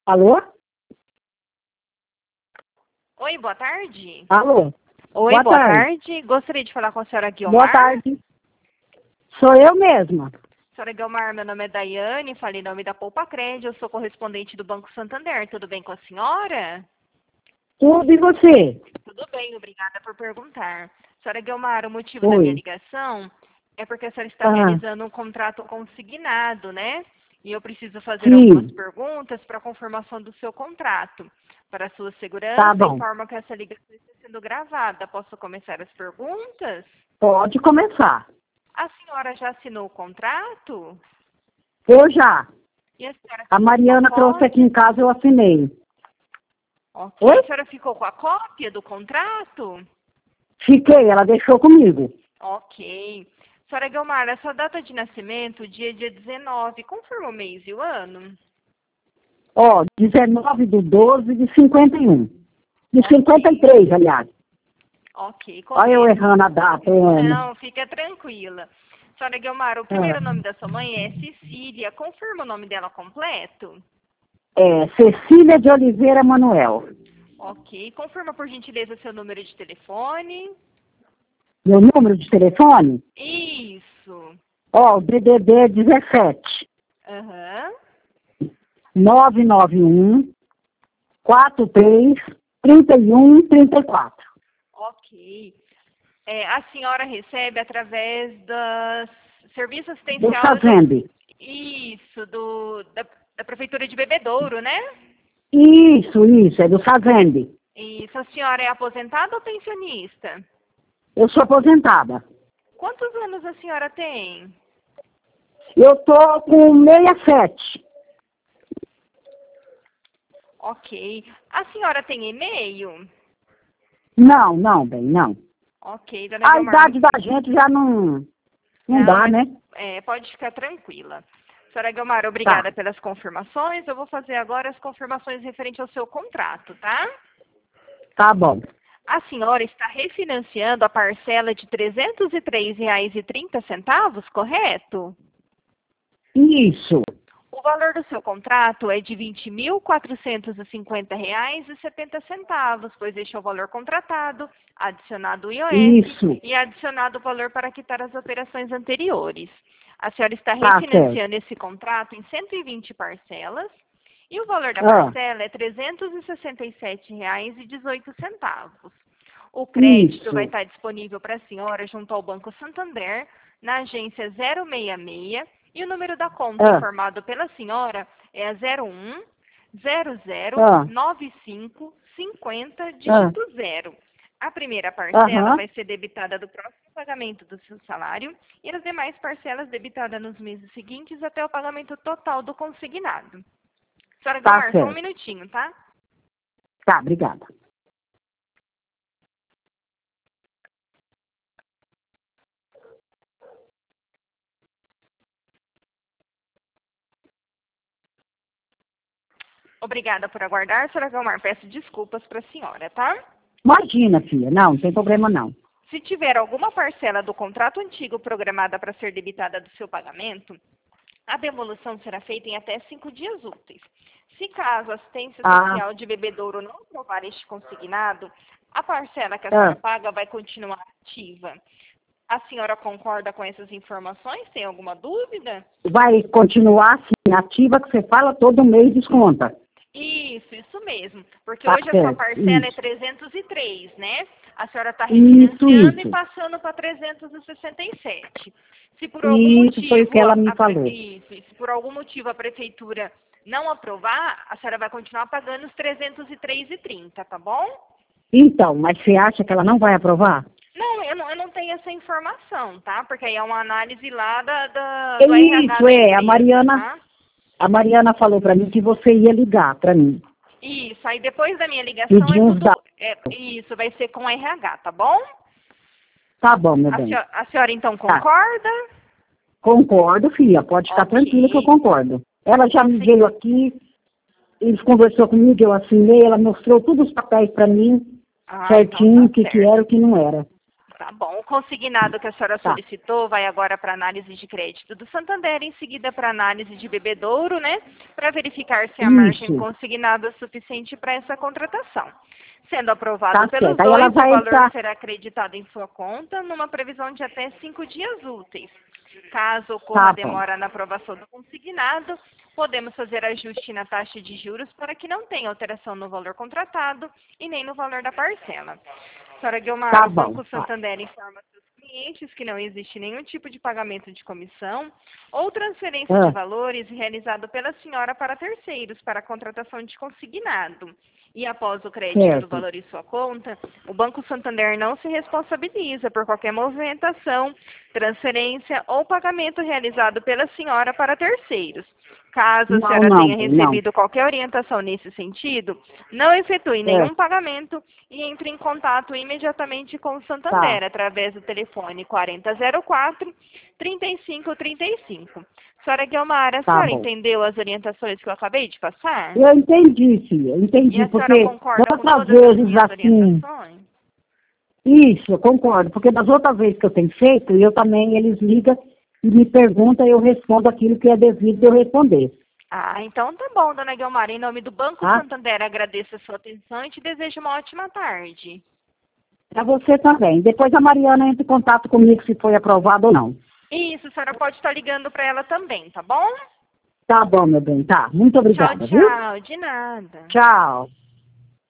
Alô? Oi, boa tarde. Alô? Oi, boa tarde. Gostaria de falar com a senhora Guilmar. Boa tarde. Sou eu mesma. Senhora Guilmar, meu nome é Daiane, falei em nome da Poupa Crédito, eu sou correspondente do Banco Santander. Tudo bem com a senhora? Tudo e você? Tudo bem, obrigada por perguntar. Senhora Guilmar, o motivo da minha ligação é porque a senhora está realizando um contrato consignado, né? E eu preciso fazer algumas perguntas para confirmação do seu contrato. Para a sua segurança, informo que essa ligação está sendo gravada. Posso começar as perguntas? Pode começar. A senhora já assinou o contrato? Eu já. E a senhora A Mariana trouxe aqui em casa, eu assinei. Ok. Oi? A senhora ficou com a cópia do contrato? Fiquei, ela deixou comigo. Ok. Senhora Guilmar, a sua data de nascimento, dia 19, confirma o mês e o ano? 19/12 de 51. De 53, aliás. Ok. Olha eu errando a data, o ano. Não, fica tranquila. Senhora Guilmar, o primeiro nome da sua mãe é Cecília. Confirma o nome dela completo? É Cecília de Oliveira Manuel. Ok. Confirma, por gentileza, seu número de telefone. Meu número de telefone? Isso. O DDD 17. Aham. 991 43 31 34. Ok. A senhora recebe através da Serviço Assistencial... Do Fazende. Isso, da Prefeitura de Bebedouro, né? Isso, é do Fazende. Isso. A senhora é aposentada ou pensionista? Eu sou aposentada. Quantos anos a senhora tem? Eu tô com 67. Ok. A senhora tem e-mail? Não, bem, não. Ok, dona A Guilmar. idade da gente já não dá, né? Pode ficar tranquila. Senhora Guilmar, obrigada pelas confirmações. Eu vou fazer agora as confirmações referentes ao seu contrato, tá? Tá bom. A senhora está refinanciando a parcela de R$ 303,30, correto? Isso. O valor do seu contrato é de R$ 20.450,70, pois este é o valor contratado, adicionado o IOF e adicionado o valor para quitar as operações anteriores. A senhora está refinanciando esse contrato em 120 parcelas e o valor da parcela é R$ 367,18. O crédito vai estar disponível para a senhora junto ao Banco Santander, na agência 066, e o número da conta informado pela senhora é a 01 0095 50 dígito 0. A primeira parcela vai ser debitada do próximo pagamento do seu salário e as demais parcelas debitadas nos meses seguintes até o pagamento total do consignado. Senhora Guilmar, só um minutinho, tá? Tá, obrigada. Obrigada por aguardar, senhora Guilmar. Peço desculpas para a senhora, tá? Imagina, filha. Não tem problema não. Se tiver alguma parcela do contrato antigo programada para ser debitada do seu pagamento, a devolução será feita em até 5 dias úteis. Se caso a assistência social de Bebedouro não aprovar este consignado, a parcela que a senhora paga vai continuar ativa. A senhora concorda com essas informações? Tem alguma dúvida? Vai continuar assim, ativa, que você fala todo mês desconta. Isso mesmo. Porque hoje a sua parcela é 303, né? A senhora está refinanciando e passando para 367. Se por algum motivo, foi o que ela me falou. Se por algum motivo a prefeitura não aprovar, a senhora vai continuar pagando os 303,30, tá bom? Então, mas você acha que ela não vai aprovar? Não, eu não tenho essa informação, tá? Porque aí é uma análise lá do RH da empresa, a Mariana falou para mim que você ia ligar para mim. Isso, aí depois da minha ligação isso vai ser com RH, tá bom? Tá bom, meu bem. A senhora então concorda? Concordo, filha, pode ficar tranquila que eu concordo. Ela já me veio aqui, eles conversou comigo, eu assinei, ela mostrou todos os papéis para mim, certinho, então que era e o que não era. Tá bom. O consignado que a senhora Tá. solicitou vai agora para análise de crédito do Santander, em seguida para análise de bebedouro, né? Para verificar se a margem Isso. consignada é suficiente para essa contratação. Sendo aprovado Tá pelos certo. Aí ela dois, o vai valor estar... será acreditado em sua conta numa previsão de até 5 dias úteis. Caso Tá ocorra bom. demora na aprovação do consignado, podemos fazer ajuste na taxa de juros para que não tenha alteração no valor contratado e nem no valor da parcela. Senhora Guilmar, Tá o bom. Banco Santander informa seus clientes que não existe nenhum tipo de pagamento de comissão ou transferência de valores realizado pela senhora para terceiros para a contratação de consignado. E após o crédito do Certo. valor em sua conta, o Banco Santander não se responsabiliza por qualquer movimentação, transferência ou pagamento realizado pela senhora para terceiros. Caso a senhora tenha recebido qualquer orientação nesse sentido, não efetue nenhum pagamento e entre em contato imediatamente com o Santander através do telefone 4004-3535. Senhora Guilmar, a senhora entendeu as orientações que eu acabei de passar? Eu entendi, filha. Entendi, E a porque senhora concorda com outras todas as vezes minhas assim... orientações? Isso, eu concordo. Porque das outras vezes que eu tenho feito, eu também, eles ligam e me perguntam e eu respondo aquilo que é devido de eu responder. Ah, então tá bom, dona Guilmar. Em nome do Banco Santander, agradeço a sua atenção e te desejo uma ótima tarde. Para você também. Depois a Mariana entra em contato comigo se foi aprovado ou não. Isso, a senhora pode estar ligando para ela também, tá bom? Tá bom, meu bem, tá. Muito obrigada, tchau, viu? tchau. De nada. Tchau.